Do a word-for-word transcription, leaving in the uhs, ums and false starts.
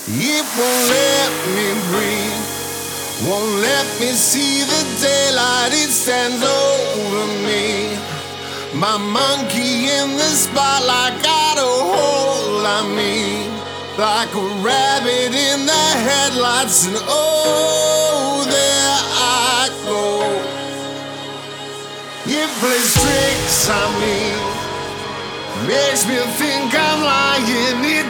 It won't let me breathe, won't let me see the daylight. It stands over me. My monkey in the spotlight got a hold on me, like a rabbit in the headlights. And oh, there I go. It plays tricks on me, makes me think I'm lying. It